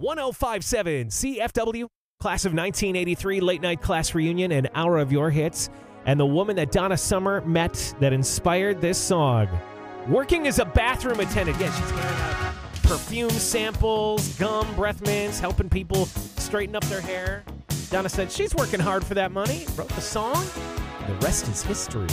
1057 CFW, class of 1983, late night class reunion, an hour of your hits, and the woman that Donna Summer met that inspired this song. Working as a bathroom attendant. Yeah, she's handing out perfume samples, gum, breath mints, helping people straighten up their hair. Donna said she's working hard for that money, wrote the song. The rest is history.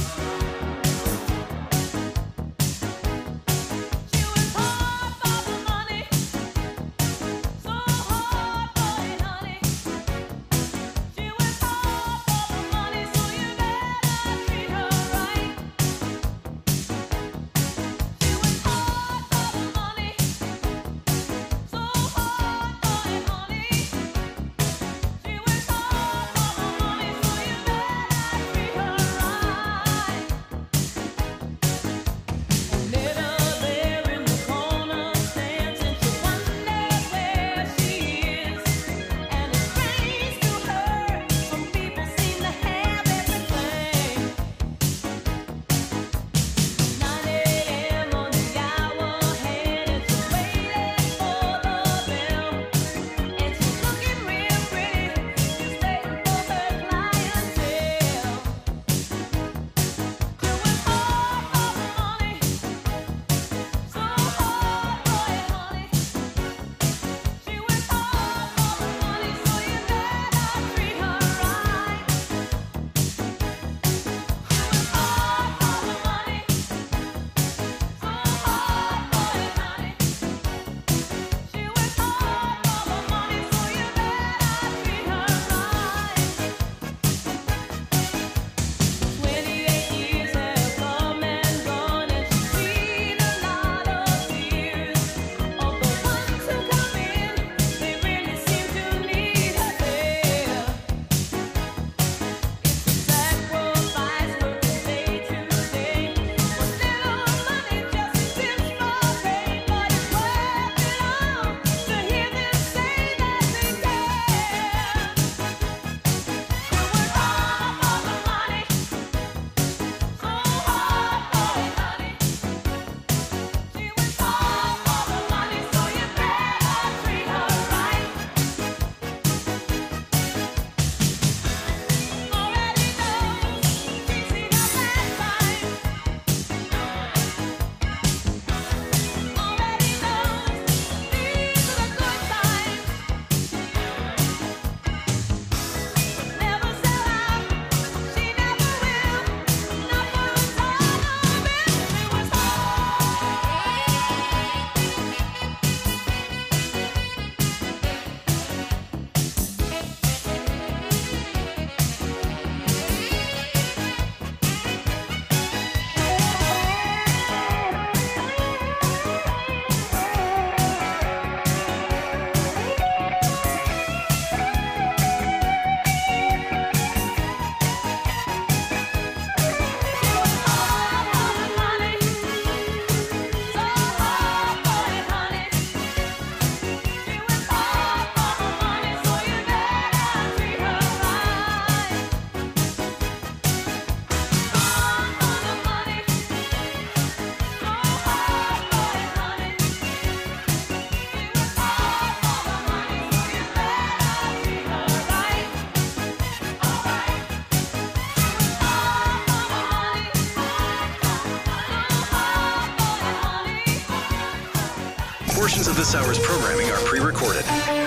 Portions of this hour's programming are pre-recorded.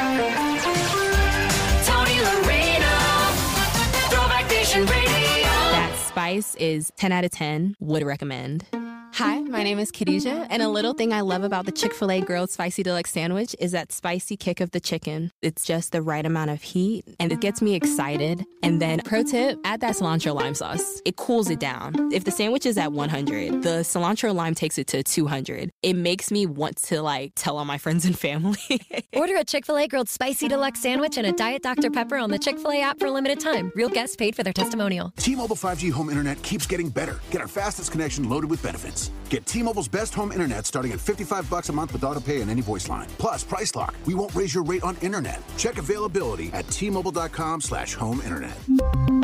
Tony Lorena, Throwback Nation Radio. That spice is 10 out of 10. Would recommend. Hi, my name is Khadijah, and a little thing I love about the Chick-fil-A Grilled Spicy Deluxe Sandwich is that spicy kick of the chicken. It's just the right amount of heat, and it gets me excited. And then, pro tip, add that cilantro lime sauce. It cools it down. If the sandwich is at 100, the cilantro lime takes it to 200. It makes me want to, tell all my friends and family. Order a Chick-fil-A Grilled Spicy Deluxe Sandwich and a Diet Dr. Pepper on the Chick-fil-A app for a limited time. Real guests paid for their testimonial. T-Mobile 5G home internet keeps getting better. Get our fastest connection loaded with benefits. Get T-Mobile's best home internet starting at $55 a month with auto pay and any voice line. Plus, Price Lock. We won't raise your rate on internet. Check availability at T-Mobile.com/home internet.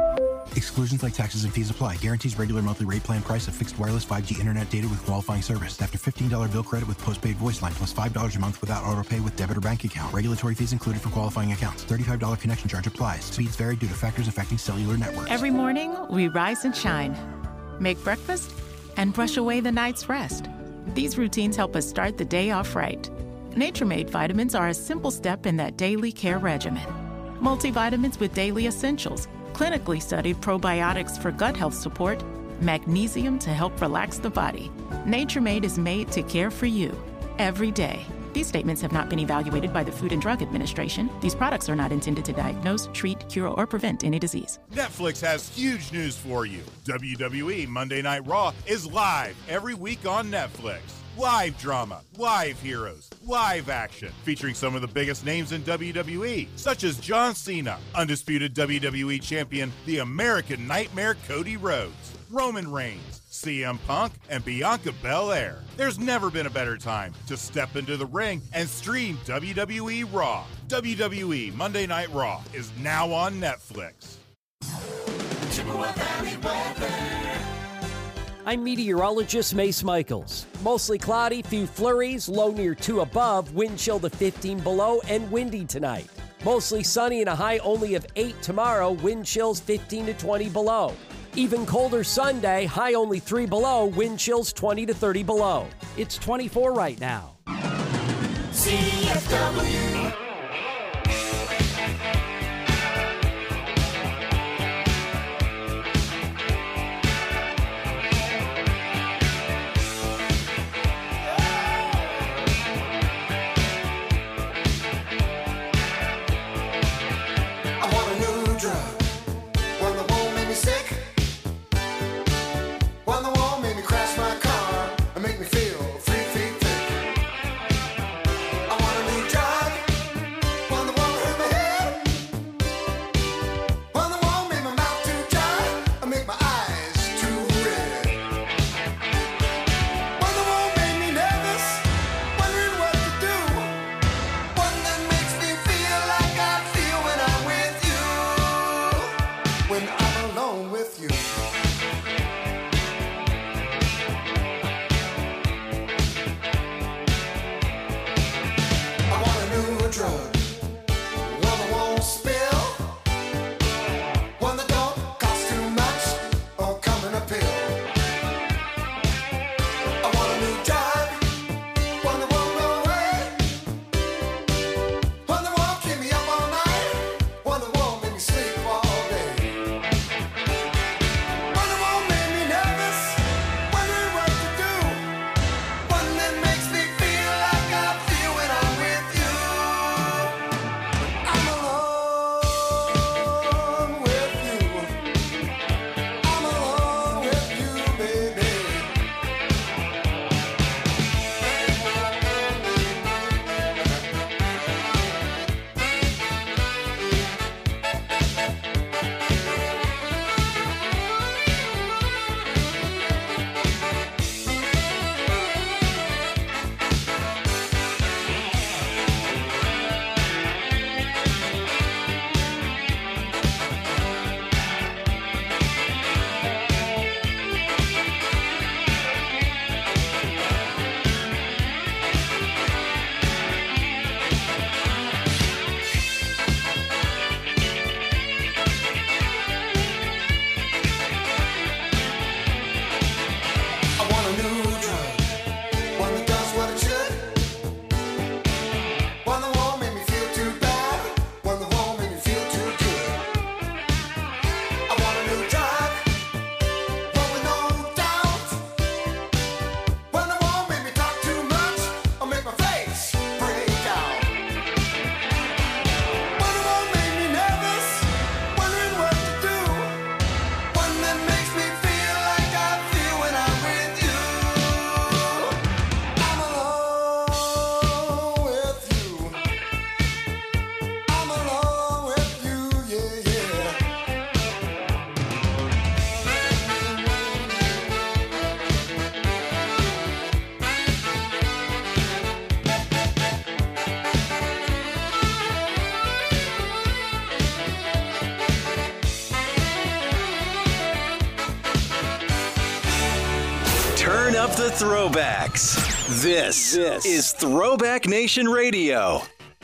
Exclusions like taxes and fees apply. Guarantees regular monthly rate plan price of fixed wireless 5G internet data with qualifying service. After $15 bill credit with postpaid voice line plus $5 a month without auto pay with debit or bank account. Regulatory fees included for qualifying accounts. $35 connection charge applies. Speeds vary due to factors affecting cellular networks. Every morning, we rise and shine. Make breakfast and brush away the night's rest. These routines help us start the day off right. Nature Made vitamins are a simple step in that daily care regimen. Multivitamins with daily essentials, clinically studied probiotics for gut health support, magnesium to help relax the body. Nature Made is made to care for you every day. These statements have not been evaluated by the Food and Drug Administration. These products are not intended to diagnose, treat, cure, or prevent any disease. Netflix has huge news for you. WWE Monday Night Raw is live every week on Netflix. Live drama, live heroes, live action, featuring some of the biggest names in WWE, such as John Cena, undisputed WWE champion, the American Nightmare Cody Rhodes, Roman Reigns, CM Punk, and Bianca Belair. There's never been a better time to step into the ring and stream WWE Raw. WWE Monday Night Raw is now on Netflix. Chippewa Valley weather. I'm meteorologist Mace Michaels. Mostly cloudy, few flurries, low near 2 above, wind chill to 15 below, and windy tonight. Mostly sunny and a high only of 8 tomorrow, wind chills 15 to 20 below. Even colder Sunday, high only 3 below, wind chills 20 to 30 below. It's 24 right now. CFW. Make me feel 3 feet thick. I want a new drug. up the throwbacks. This is Throwback Nation Radio.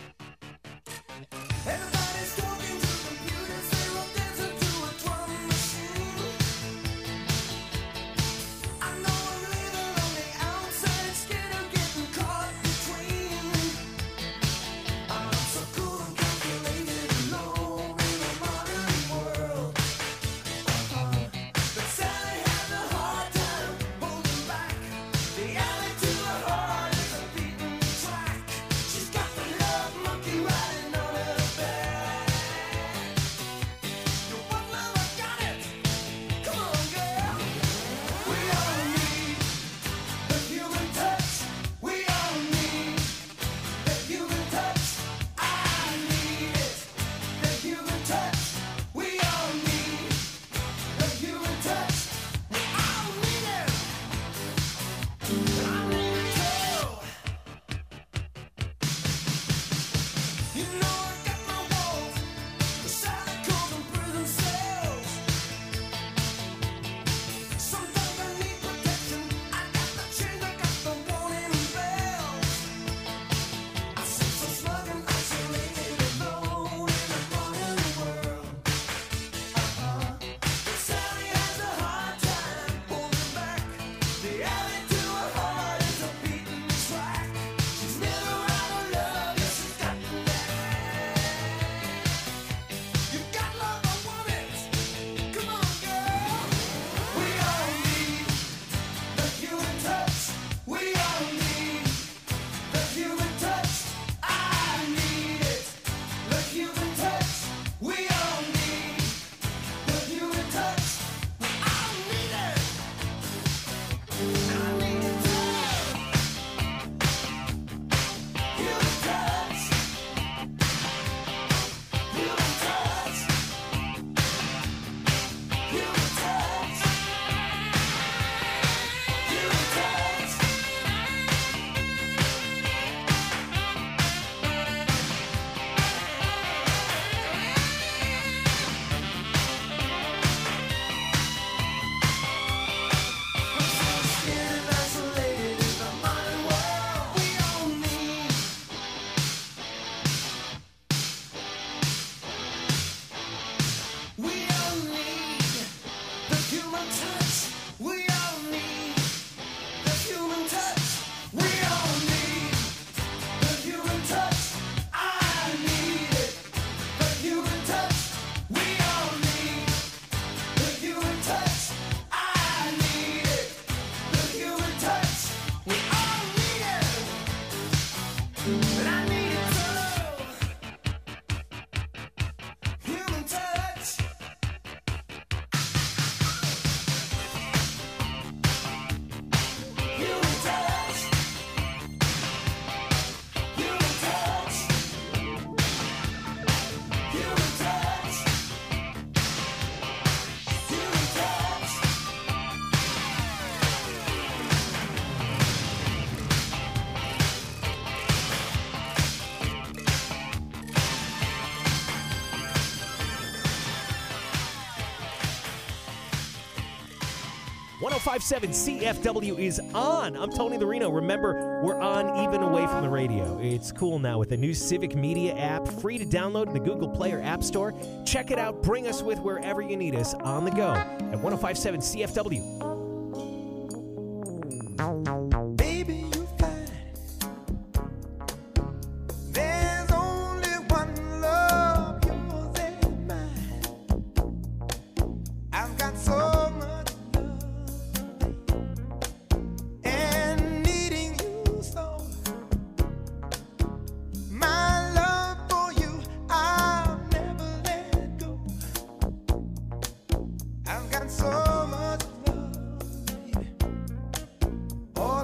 .5.7 CFW is on. I'm Tony the Reno. Remember, we're on even away from the radio. It's cool now with the new Civic Media app, free to download in the Google Play or App Store. Check it out. Bring us with wherever you need us on the go at 105.7 CFW. So much love, oh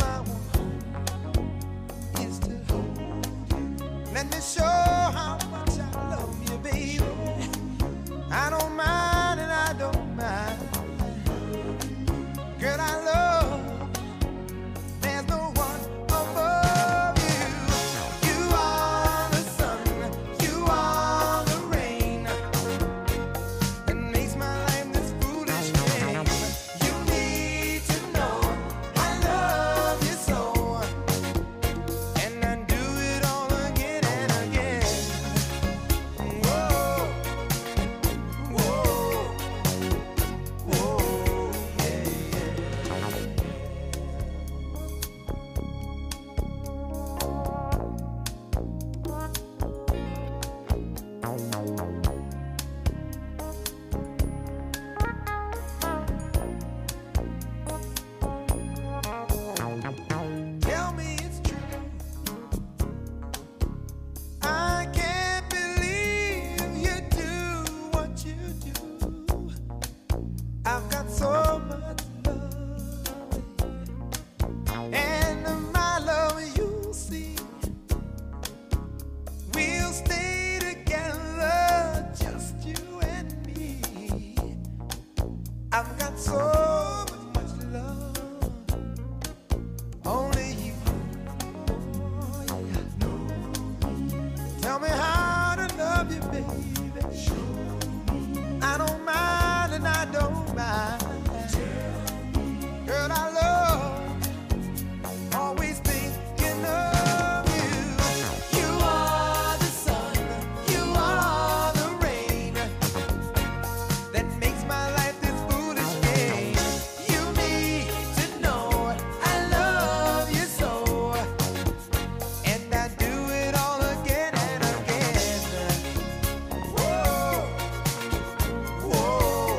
I've got so much love, only you. Tell me how to love you, baby. I don't mind and I don't mind. Girl, I love, always thinking of you. You are the sun, you are the rain that makes my life this foolish game. You need to know I love you so, and I do it all again and again. Whoa, whoa,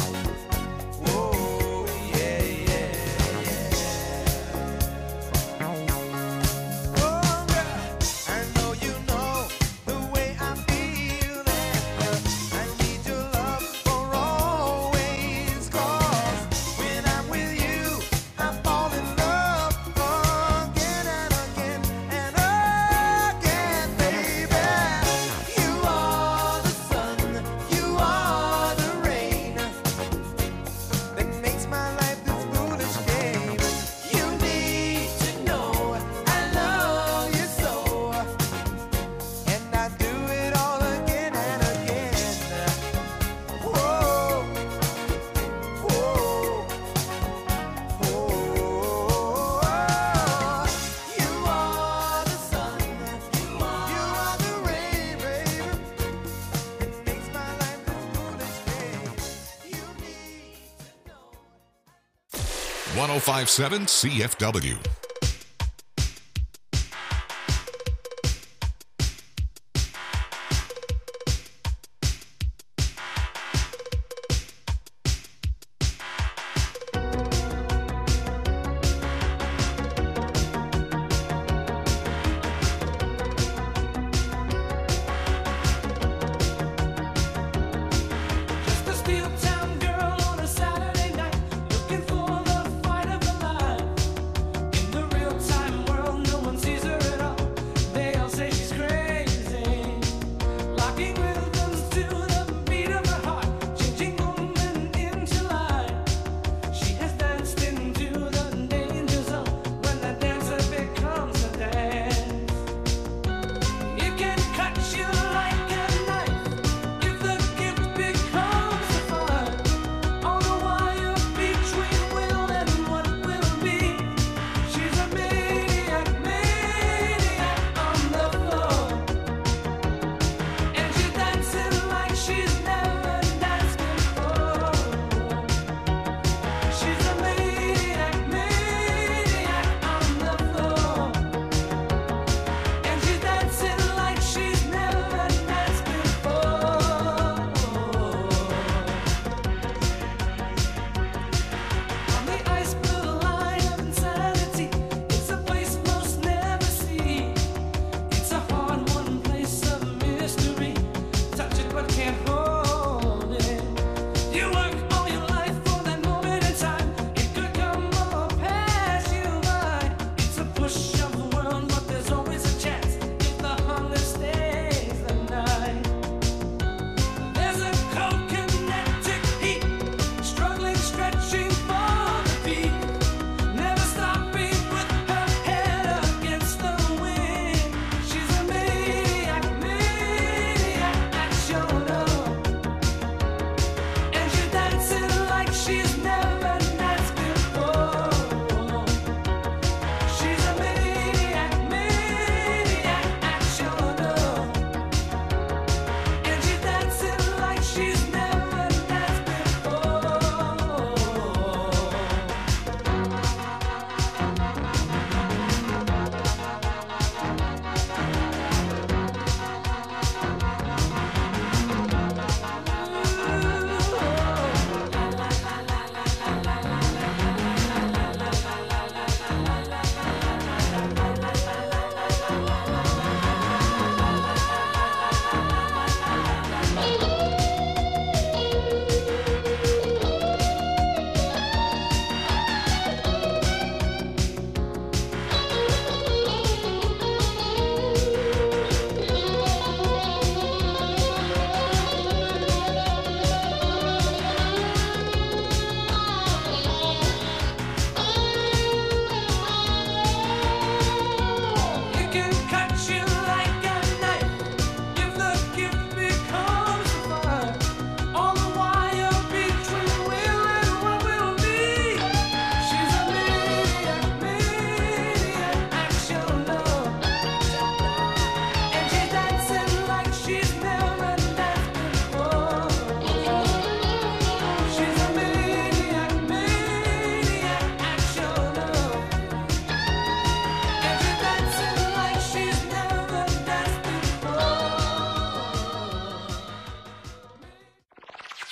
whoa, yeah, yeah, yeah. Oh, girl, I know you know the way I feel, and I need your love for always. 'Cause when I'm with you, I fall in love again and again and again, baby. You are the sun, you are the rain that makes my life this foolish game. You need to know I love you so, and I do it all again and again. Whoa, whoa, whoa. You are the sun, you are the rain, baby, that makes my life this foolish game. You need to know. 1057 CFW. Just a steel town girl on a Saturday night, looking for the fight of her life. In the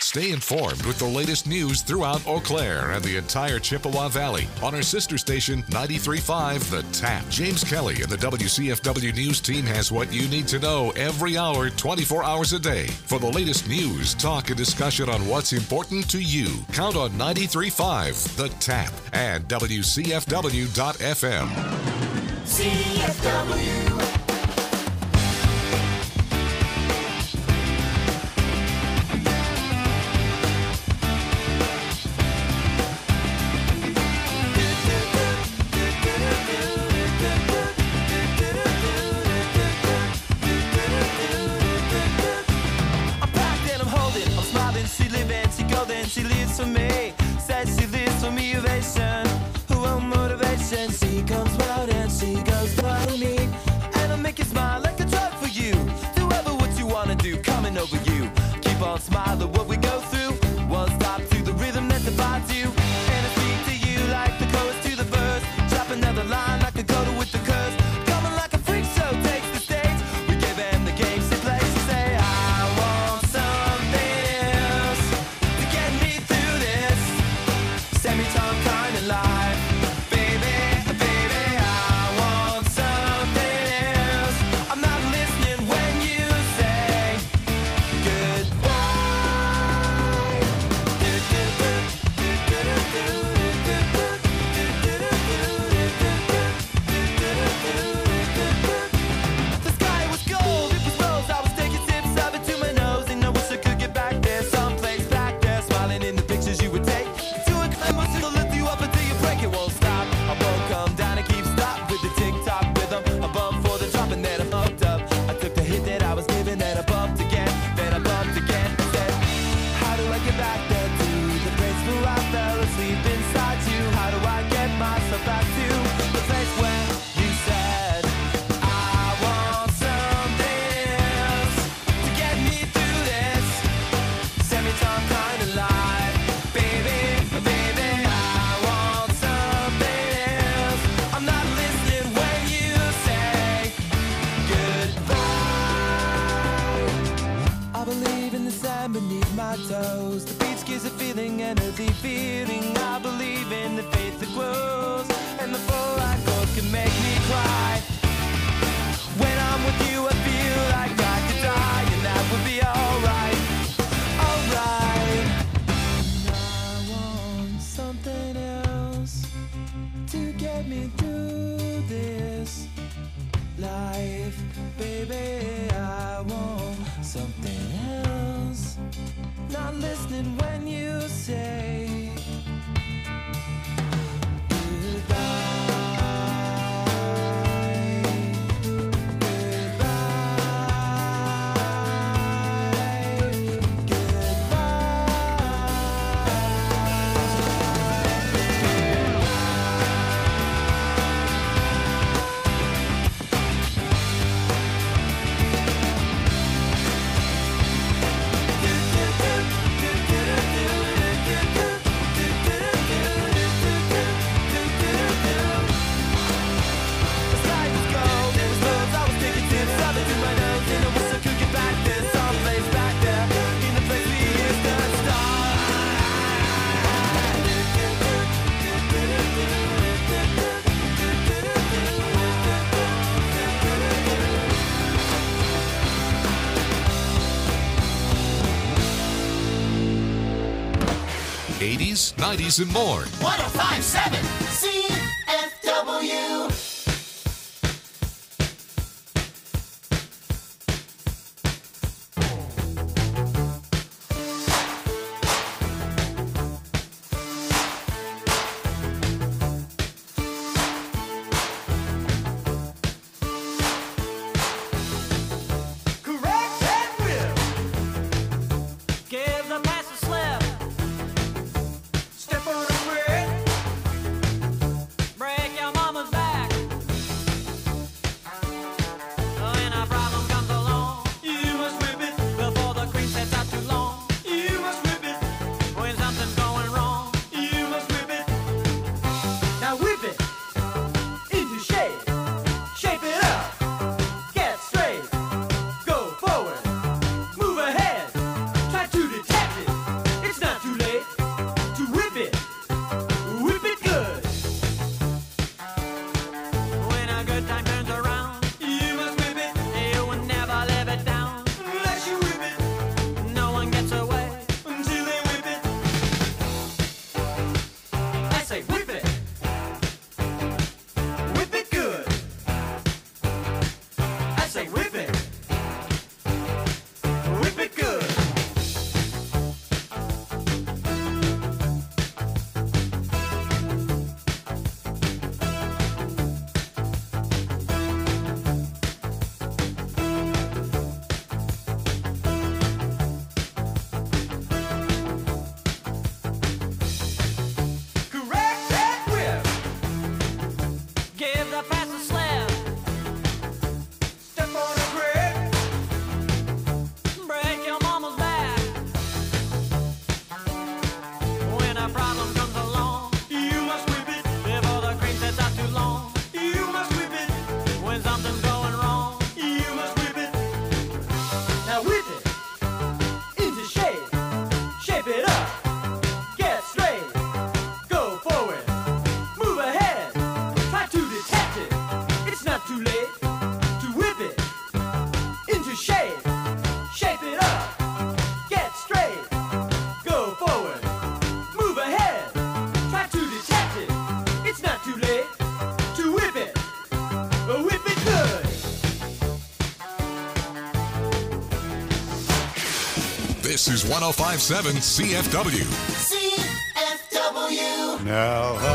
Stay informed with the latest news throughout Eau Claire and the entire Chippewa Valley on our sister station 93.5 The Tap. James Kelly and the WCFW News team has what you need to know every hour, 24 hours a day. For the latest news, talk, and discussion on what's important to you, count on 93.5 The Tap and WCFW.FM. CFW. She lives for me, says she lives for me, ovation, her own motivation. She comes round and she goes for me, and I'll make you smile like a drug for you. Do ever what you wanna do, coming over you. Keep on smiling what we go through. One stop to the rhythm that defines you, and I speak to you like the chorus to the verse. Drop another line like a coda with the curse. Coming like a freak show takes the stage. We give them the game she plays. She say I want something else to get me through this semi-time kind of life. Baby, baby, I want something else. I'm not listening when you say goodbye. The sky was gold, it was rose. I was taking sips of it to my nose, and I wish I could get back there, someplace back there, smiling in the pictures you would take. To a climb, it'll lift you up until you break. It won't stop. I won't come down and keep stop with the tick-tock rhythm. I bump for the drop and then I hooked up. I took the hit that I was given, then I bumped again, then I bumped again. I said, how do I get back there to the place where I fell asleep inside you? How do I get myself back to the place where you said I want something else to get me through this semi-time kind of life? Baby, baby, I want something else. I'm not listening when you say goodbye. I believe in the sand beneath my toes. The beach gives a feeling, an earthy feeling. I believe in the faith that grows, and the full I chords can make me cry. When I'm with you, I feel like I could die, and that would be alright, alright. And I want something else to get me through this life, baby. I want something else. Not listening when you say '80s, '90s, and more. 1057 CFW. correct and will. Give the pass a slip. Step on the grid. This is 105.7 CFW. CFW. Now I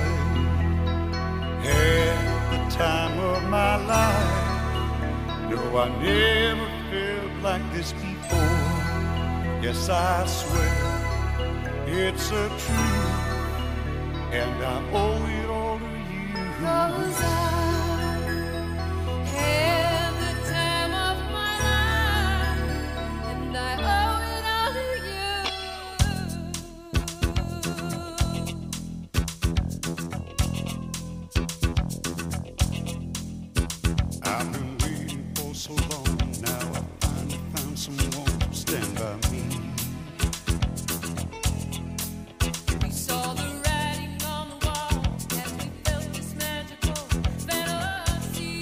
had the time of my life. No, I never felt like this before. Yes, I swear it's a truth, and I owe it all to you. 'Cause I had the time of my life, and I owe it all to I've been waiting for so long. Now I finally found someone to stand by me. We saw the writing on the wall as we felt this magical fantasy.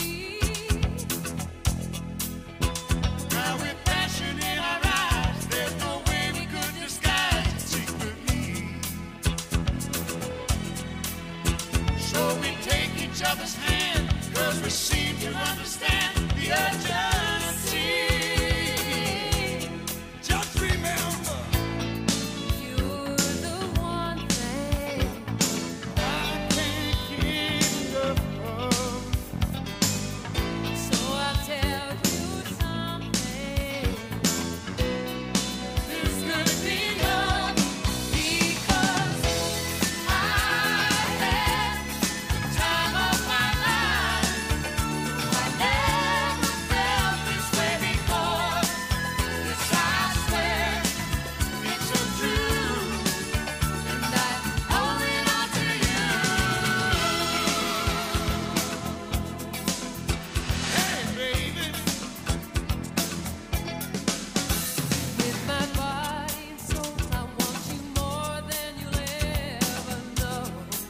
Now with passion in our eyes, there's no way we could disguise it secretly. So we take each other's hand, 'cause we seem to understand the urgency. Just remember, You're the one thing I can't get enough of. So I'll tell you something. This could be love because I had the time of my life. I never felt this way before. Yes, I swear it's a truth, and I owe it all to you. Hey baby, With my body and soul, I want you more than you'll ever know.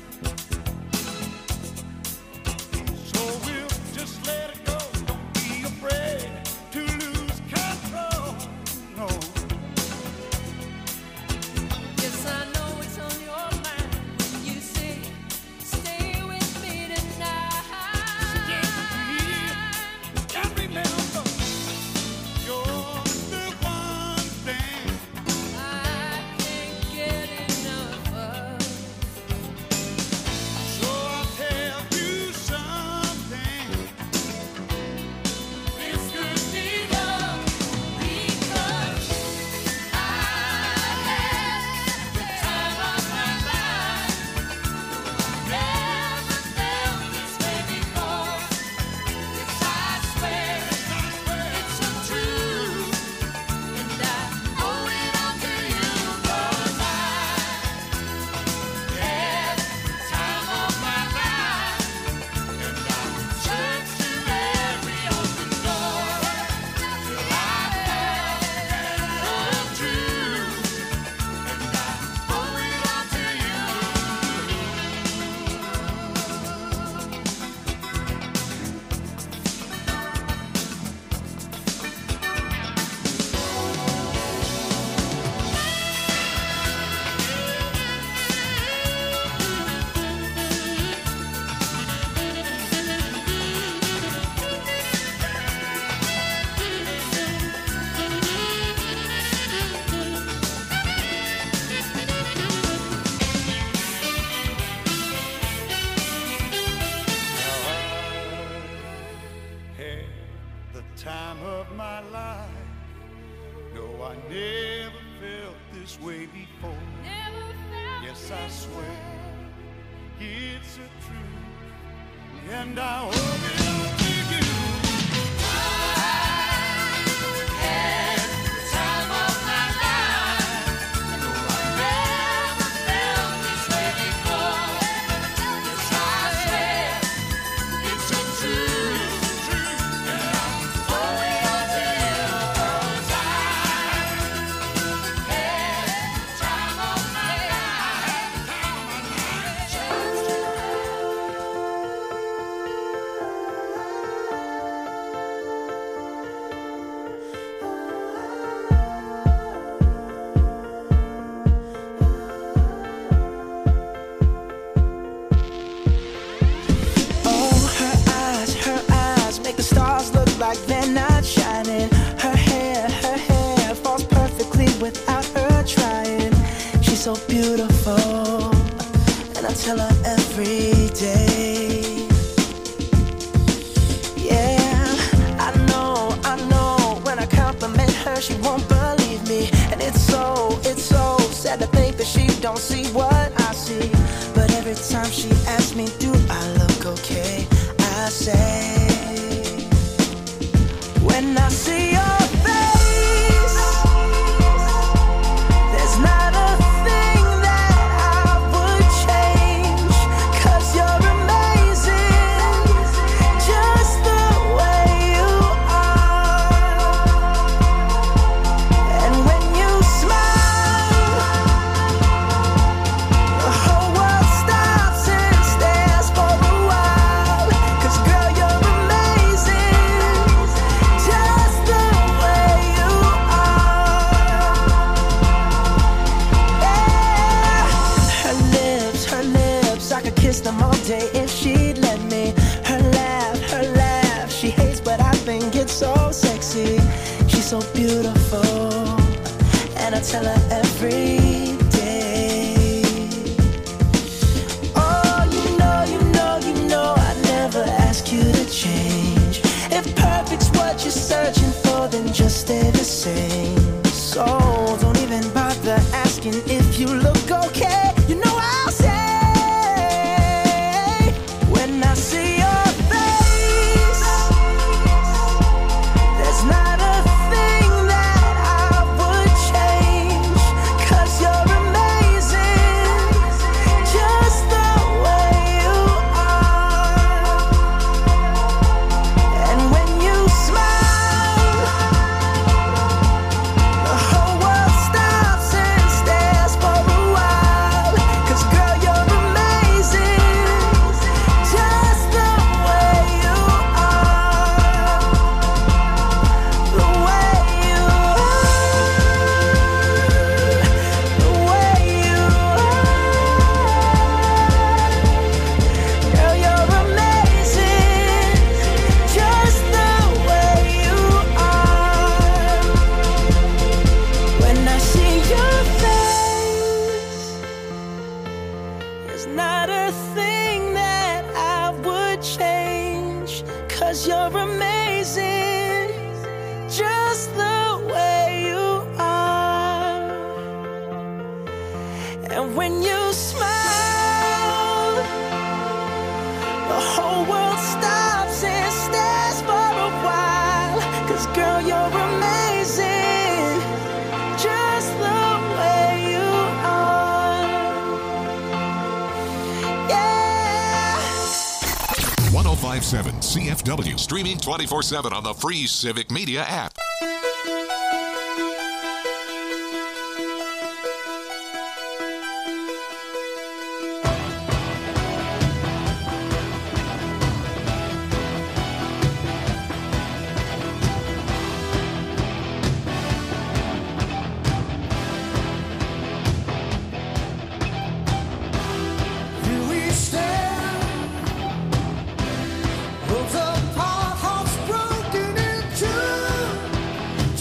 so we'll just let it go. Don't be afraid to lose control. No. Yes, I know it's on your mind when you say, stay with me tonight. And remember, you're the one thing I can't get enough of. so I'll tell you something. This could be love because I had the time of my life. Never felt this way before. Yes, I swear it's a truth, and I owe it all to you. 'Cause I had the time of my life, and I searched through every open door till I found the truth, and I owe it all to you. Had the time of my life. No, I never felt this way before. Never felt Yes, I swear it's a truth, and I owe it all to you. had the time of my life. No, I never felt this way before. Yes, I swear it's a truth, and I owe it all to you. 'Cause I had the time of my life. beautiful, and I tell her every day. Yeah, I know, when I compliment her, she won't believe me. And it's so sad to think that she don't see what I see. But every time she asks me, do I look okay, I say, when I see your face, there's not a thing that I would change, 'cause you're amazing, just the way you are. And when you smile, the whole world stops and stares for a while, 'cause girl, you're amazing, just the way you are. Yeah. Her lips, I could kiss them all day if she'd let me. Her laugh, she hates, but I think it's so sexy. She's so beautiful, and I tell her every day. Oh, you know, I never ask you to change. If perfect's what you're searching for, then just stay the same. So don't even bother asking if you look okay. You know I'll say, when I see your face, there's not a thing that I would change, 'cause you're amazing, just the way you are. And when you smile, the whole world stops and stares for a while, 'cause girl, you're amazing, just the way you are. The way you are, the way you are. Girl, you're amazing, just the way you are. When I see your face, there's not a thing that I would change, 'cause you're amazing, just the way you are. And when you smile, the whole world stops and stares for a while, 'cause girl, you're amazing, just the way you are. Yeah. 1057 CFW, streaming 24/7 on the free Civic Media app. Here we stand, worlds apart, hearts broken in two.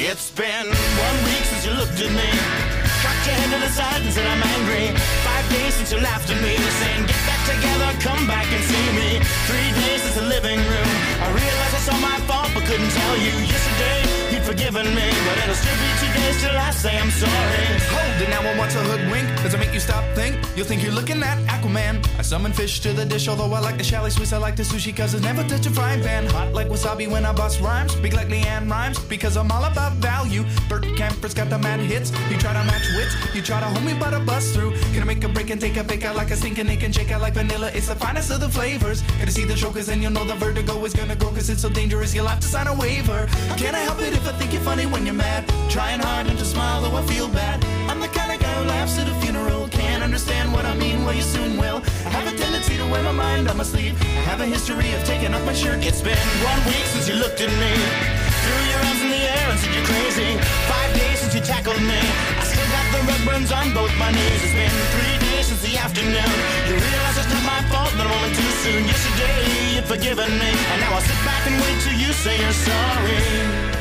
It's been 1 week since you looked at me, cocked your head to the side and said I'm angry. 5 days since you laughed at me, saying get back together, come back and see me. 3 days since the living room, I realized I saw my fault but couldn't tell you. Yesterday you'd forgiven me, but it'll still be 2 days till I say I'm sorry. Hold it now, I want to hoodwink. Does it make you stop think? You'll think you're looking at Aquaman. I summon fish to the dish, although I like the chalet Swiss, I like the sushi cause it never touch a frying pan. Hot like wasabi when I bust rhymes, big like Leanne rhymes, because I'm all about value. Bert Camper's got the mad hits, you try to match wits, you try to hold me but I bust through. Gonna make a break and take a bake out like a stinking egg and shake out like vanilla, it's the finest of the flavors. Gonna see the show cause then you'll know the vertigo is gonna go cause it's so dangerous you'll have to sign a waiver. How can I help it if I think you're funny when you're mad? Trying hard not to smile though I feel bad. I'm the kind of guy who laughs at a funeral, can't understand what I mean, well you soon will. I have a tendency to wear my mind on my sleeve, I have a history of taking off my shirt. It's been 1 week since you looked at me, threw your arms in the air and said you're crazy. 5 days since you tackled me, I still got the red burns on both my knees. It's been 3 days since the afternoon, you realize it's not my fault but I'm only too soon. Yesterday you'd forgiven me, and now I'll sit back and wait till you say you're sorry.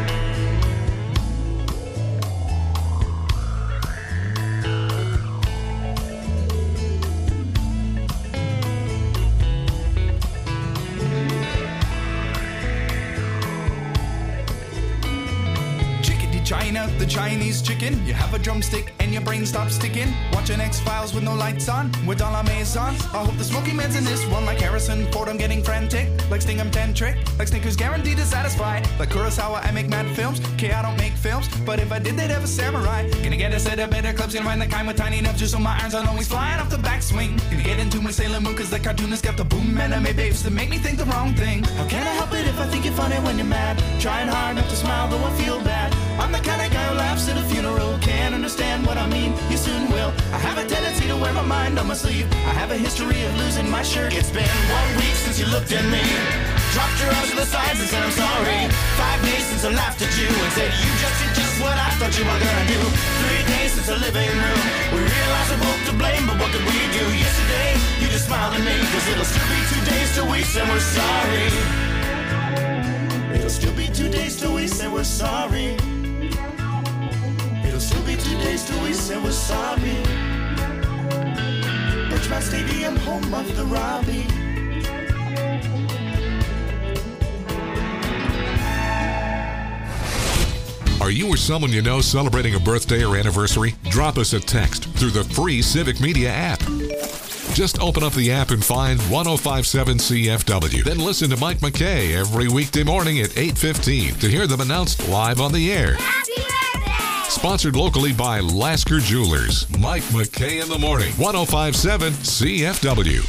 China, the Chinese chicken. You have a drumstick and your brain stops sticking. Watching X-Files with no lights on, with all our maison. I hope the smoky man's in this one like Harrison Ford. I'm getting frantic, like Sting I'm tantric, like Snickers guaranteed to satisfy. Like Kurosawa, I make mad films. Okay, I don't make films, but if I did, they'd have a samurai. Gonna get a set of better clubs, gonna find the kind with tiny enough just so my irons aren't always flying off the backswing. Gonna get into my Sailor Moon cause the cartoonist got the boom anime babes to make me think the wrong thing. How can I help it if I think you're funny when you're mad? Trying hard not to smile though I feel bad. I'm the kind of guy who laughs at a funeral, can't understand what I mean, you soon will. I have a tendency to wear my mind on my sleeve, I have a history of losing my shirt. It's been 1 week since you looked at me, dropped your arms to the sides and said I'm sorry. 5 days since I laughed at you and said you just did just what I thought you were gonna do. 3 days since the living room, we realized we're both to blame, but what could we do? Yesterday, you just smiled at me, cause it'll still be 2 days till we say we're sorry. It'll still be 2 days till we say we're sorry. It'll still be 2 days till we say we're sorry. Birchmount Stadium, home of the Robbie. Are you or someone you know celebrating a birthday or anniversary? Drop us a text through the free Civic Media app. Just open up the app and find 1057 CFW. Then listen to Mike McKay every weekday morning at 8:15 to hear them announced live on the air. Happy birthday! Sponsored locally by Lasker Jewelers. Mike McKay in the morning. 1057 CFW.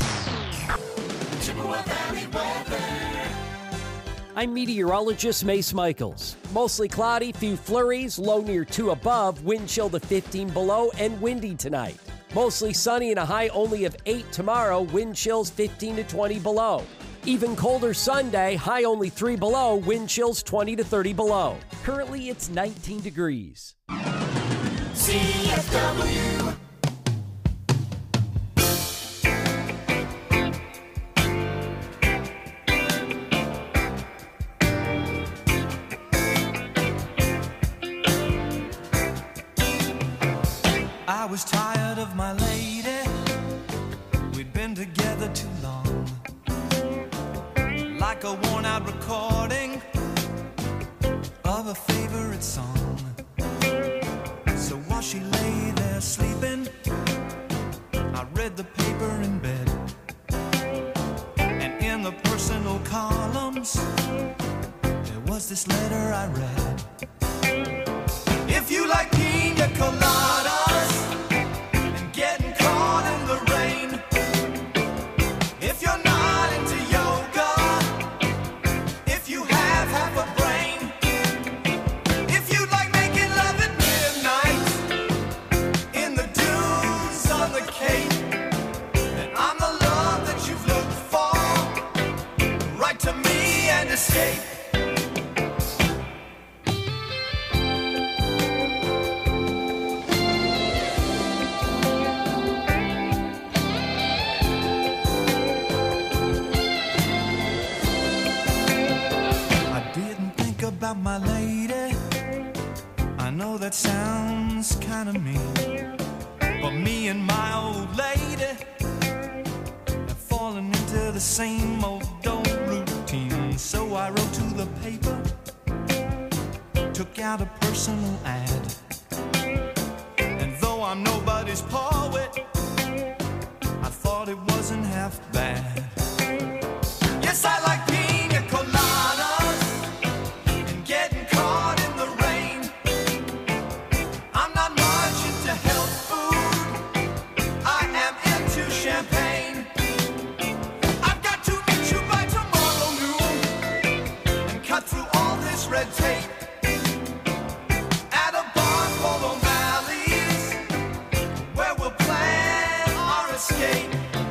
I'm meteorologist Mace Michaels. Mostly cloudy, few flurries, low near 2 above, wind chill to 15 below, and windy tonight. Mostly sunny and a high only of 8 tomorrow, wind chills 15 to 20 below. Even colder Sunday, high only 3 below, wind chills 20 to 30 below. Currently, it's 19 degrees. CFW. I was tired of my lady, we'd been together too long. Like a worn out recording of a favorite song. So while she lay there sleeping, I read the paper in bed. And in the personal columns, there was this letter I read. If you like pina coladas and getting caught in the rain, if you're not into yoga, if you have half a brain, if you like making love at midnight in the dunes on the Cape, then I'm the love that you've looked for. Write to me and escape. About my lady the same old routine. So I wrote to the paper, took out a personal ad. And though I'm nobody's poet, I thought it wasn't half bad. Yes, I like pina coladas and getting caught in the rain. I'm not much into health food, I am into champagne. I've got to meet you by tomorrow noon and cut through all this red tape at a bar called O'Malley's, where we'll plan our escape.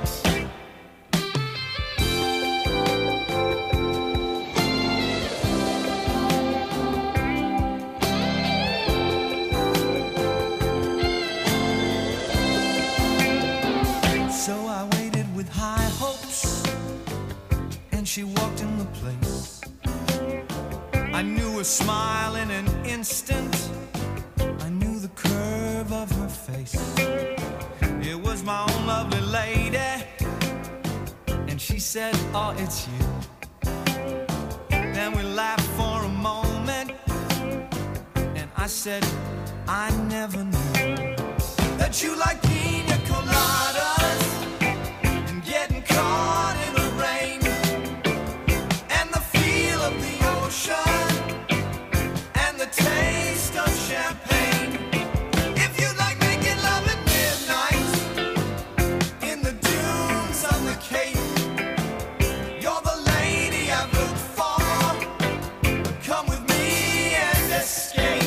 So I waited with high hopes, and she walked in the place. I knew her smile in an instant, I knew the curve of her face. It was my own lovely lady, and she said, oh, it's you. Then we laughed for a moment, and I said, I never knew that you like pina coladas and getting caught in the rain and the feel of the ocean and the taste of champagne. If you like making love at midnight in the dunes on the Cape, you're the lady I've looked for. Come with me and escape.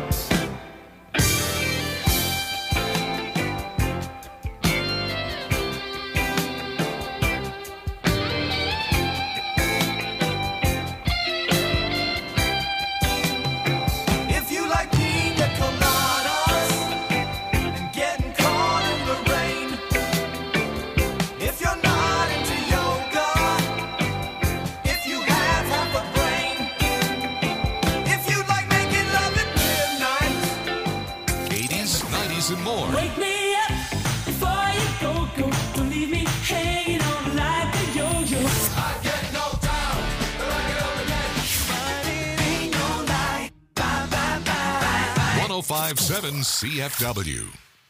If you like pina coladas and getting caught in the rain, if you're not into yoga, if you have half a brain, if you like making love at midnight, 80s, 90s, and more. wake me up before you go. Don't leave me hanging on like a yo-yo. I get knocked down, but I get up again. But it ain't no lie. Bye, bye, bye. 1057 CFW.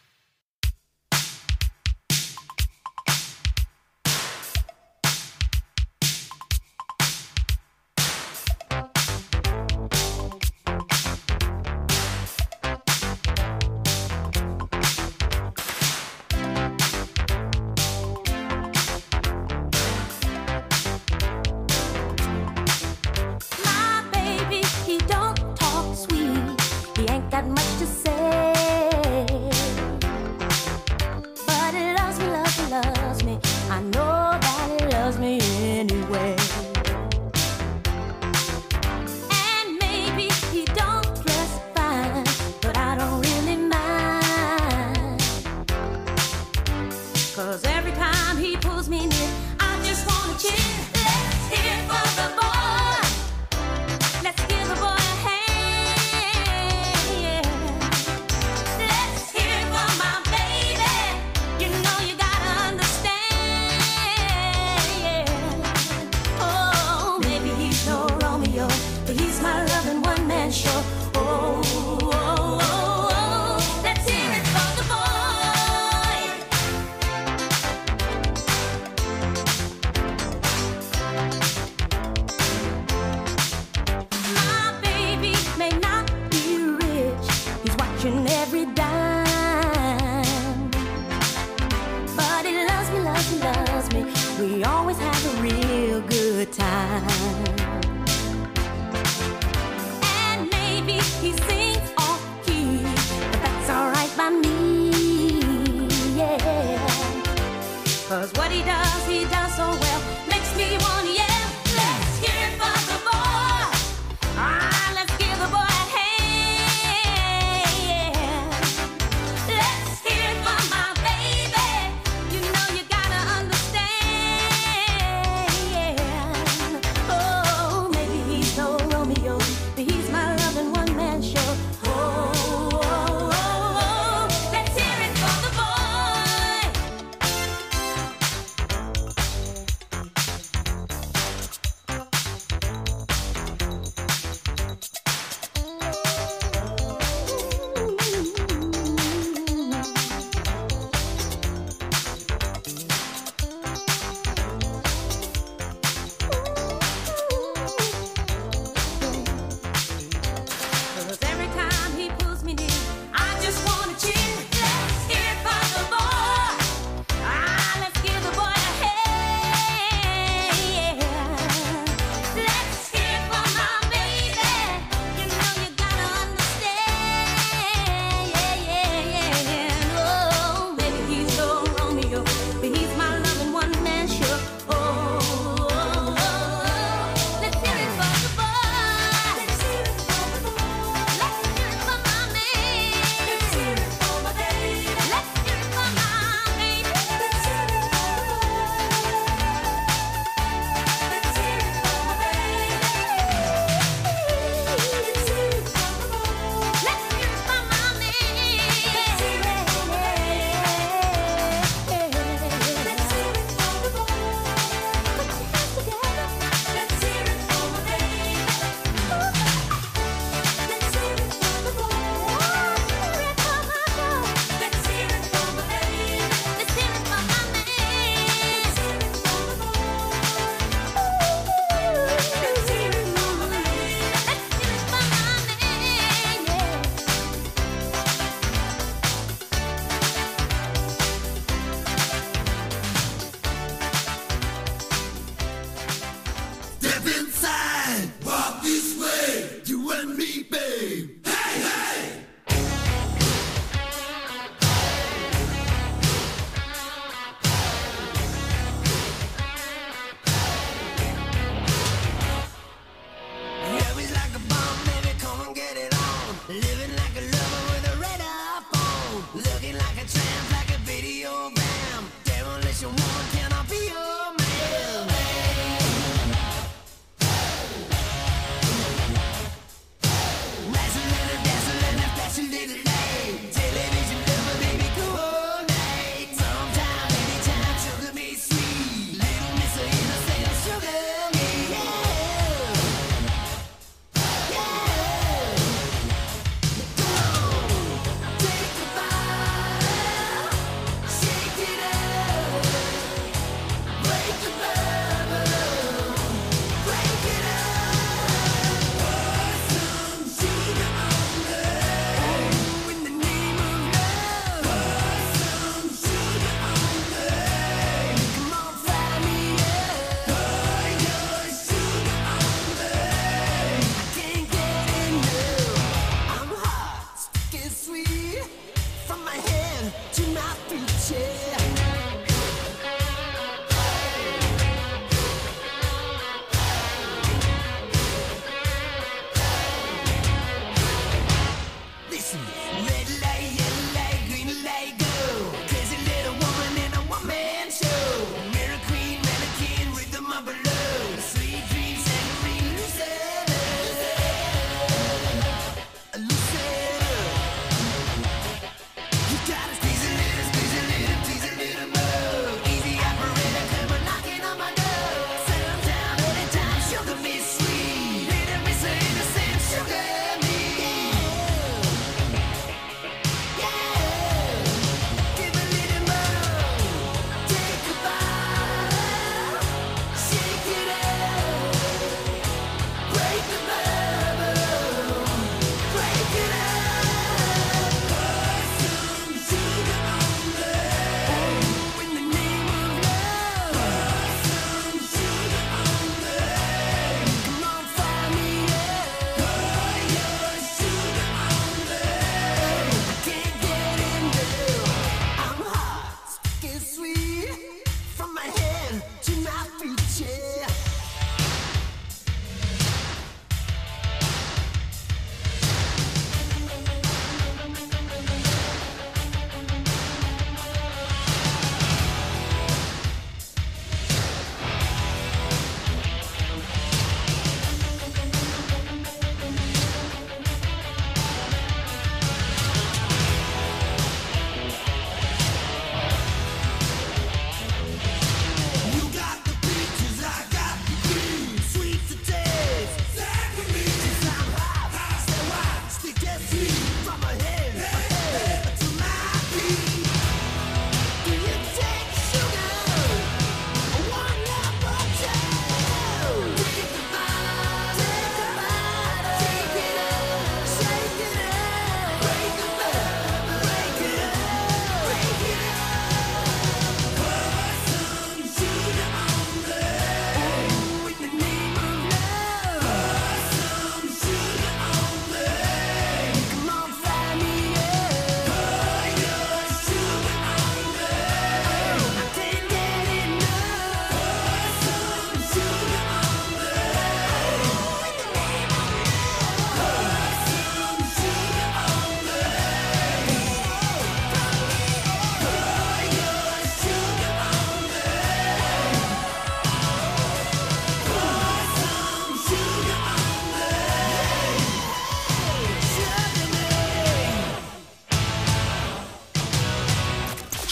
My baby, he don't talk sweet. He ain't got much to say. But he loves me, loves me, loves me. I know that he loves me anyway. And maybe he don't dress fine, but I don't really mind. 'Cause every time he pulls me near, I just wanna cheer. Let's hear it for the boy. Let's give the boy a hand. Yeah. Let's hear it for my baby. You know you gotta understand. Yeah. Oh, maybe he's no Romeo, but he's my loving one-man show. Oh, oh, oh, oh. Let's hear it for the boy. My baby may not be rich, he's watching every dime. But he loves me, loves me, loves me. We always have a real good time. And maybe he sings off key, but that's alright by me. Yeah. 'Cause what he does so well, makes me wanna yell. Let's hear it for the boy. Ah, let's give the boy a hand. Yeah. Let's hear it for my baby. You know you gotta understand. Yeah. Oh, maybe he's no Romeo, but he's my loving one-man show. Oh, oh, oh, oh. Let's hear it for the boy.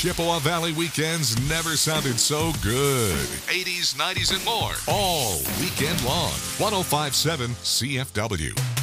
Chippewa Valley weekends never sounded so good. 80s, 90s, and more. All weekend long. 105.7 CFW.